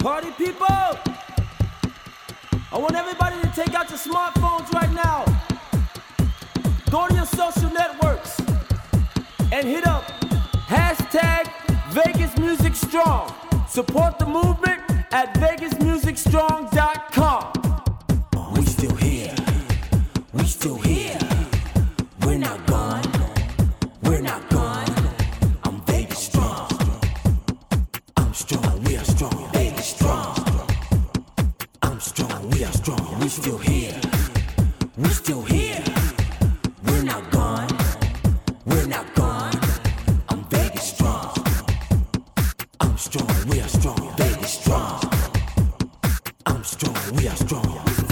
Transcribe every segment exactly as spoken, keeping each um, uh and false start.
Party people! I want everybody to take out your smartphones right now. Go to your social networks and hit up hashtag Vegas Music Strong. Support the movement at vegas music strong dot com. We still here. We still here. We're not gone. We're not gone. I'm Vegas strong. I'm strong. We are strong. Vegas strong. I'm strong. We are strong. We still here. We still here. We're not gone. We're not gone. I'm Vegas strong. I'm strong. We are strong. Vegas strong. I'm strong. We are strong.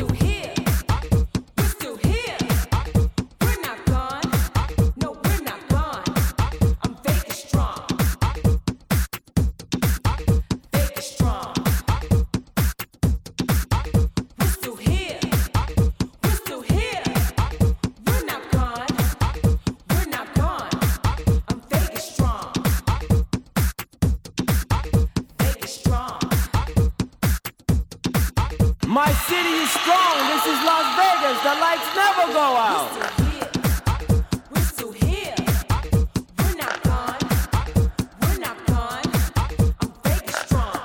My city is strong. This is Las Vegas. The lights never go out. We're still here. We're not gone. We're not gone. I'm Vegas strong.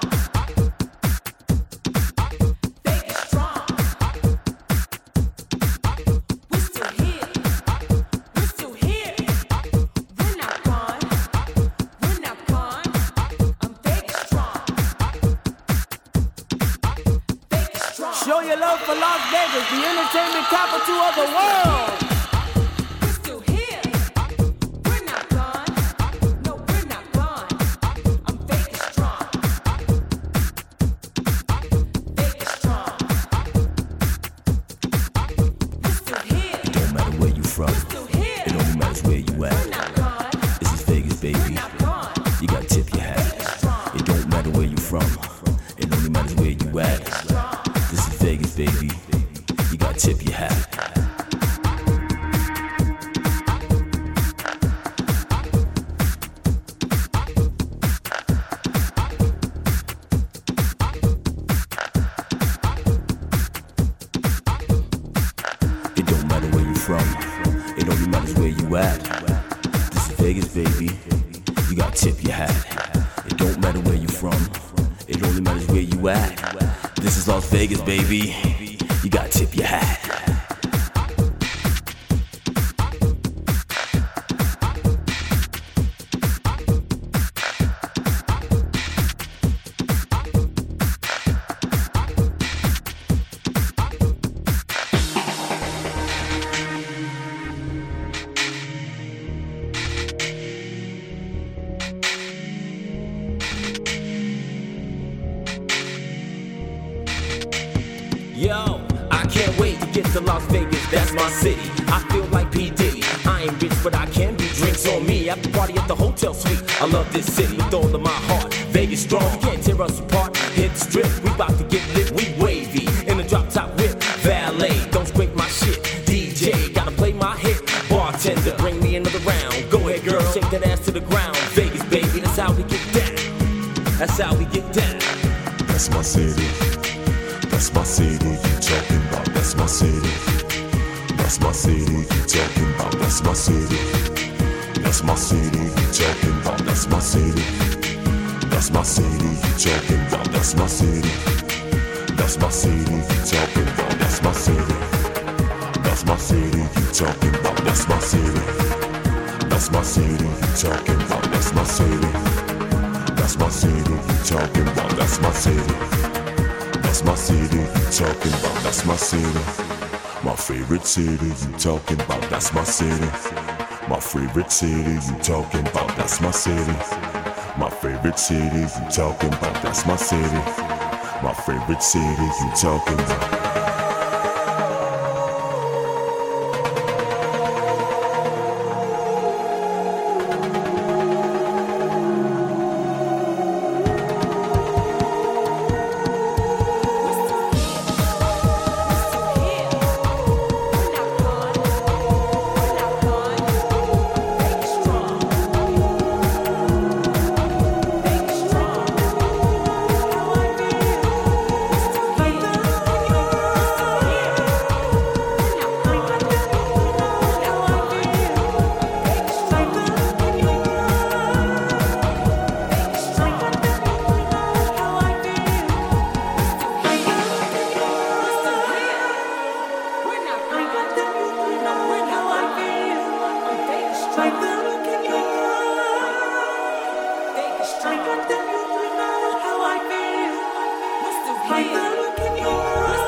Vegas strong. We're still here. We're still here. We're not gone. We're not gone. I'm Vegas strong. Show your love for Las Vegas, the entertainment capital of the world. We're still here. We're not gone. No, we're not gone. I'm Vegas strong. Vegas strong. We're still here. It don't matter where you from. We're still here. It only matters where you at. We're not gone. This is Vegas, baby. We're not gone. You gotta tip your hat. It don't matter where you from. It only matters where you at. This is Vegas, baby. You gotta tip your hat. It don't matter where you from. It only matters where you at. This is Vegas, baby. You gotta tip your hat. It don't matter where you from. It only matters where you at. This is Las Vegas, baby. You gotta tip your hat. Yo, I can't wait to get to Las Vegas, that's my city. I feel like P. Diddy. I ain't rich, but I can be. Drinks on me, after party at the hotel suite. I love this city with all of my heart. Vegas strong, you can't tear us apart. Hit the strip, we bout to get lit, we wavy. In the drop top whip, valet, don't scrape my shit. D J, gotta play my hit. Bartender, bring me another round. Go ahead, girl, shake that ass to the ground. Vegas, baby, that's how we get down. That's how we get down. That's my city. That's my city you talking about. That's my city. That's my city you talking about. That's my city. That's my city you talking about. That's my city. That's my city you talking about. That's my city. That's my city you talking about. That's my city. That's my city you talking about. That's my city. That's my city you talking about. That's my city. That's my city you talking about. That's my city. That's my city you talking about. That's my city. My favorite city you talking about. That's my city. My favorite city you talking about. That's my city. My favorite city you talking about. That's my city. My favorite city you talking about. Vegas strong. I can tell you tonight how I feel. Like the look in your eyes.